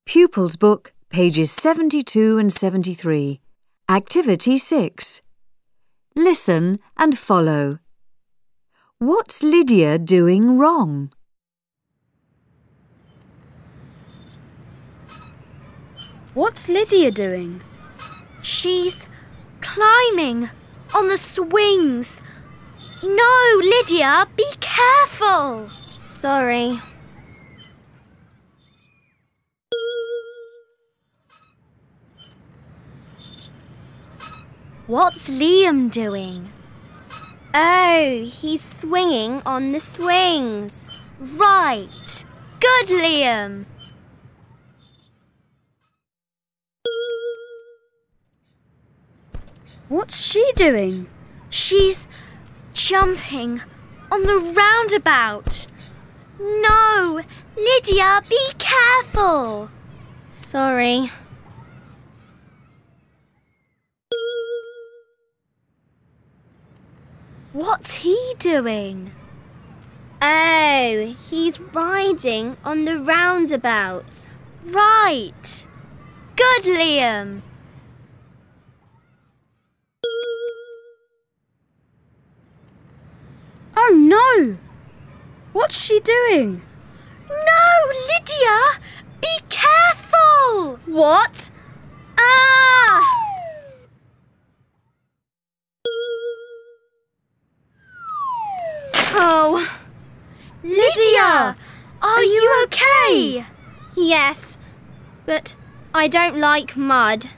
Pupils Book, pages 72 and 73. Activity 6. Listen and follow. What's Lydia doing wrong? What's Lydia doing? She's climbing on the swings. No, Lydia, be careful. Sorry. What's Liam doing? Oh, he's swinging on the swings. Right. Good, Liam. What's she doing? She's jumping on the roundabout. No, Lydia, be careful. Sorry. What's he doing? Oh, he's riding on the roundabout. Right. Good, Liam. Oh no! What's she doing? No, Lydia! Be careful! What? Ah! Oh, Lydia! Are you okay? yes, but I don't like mud.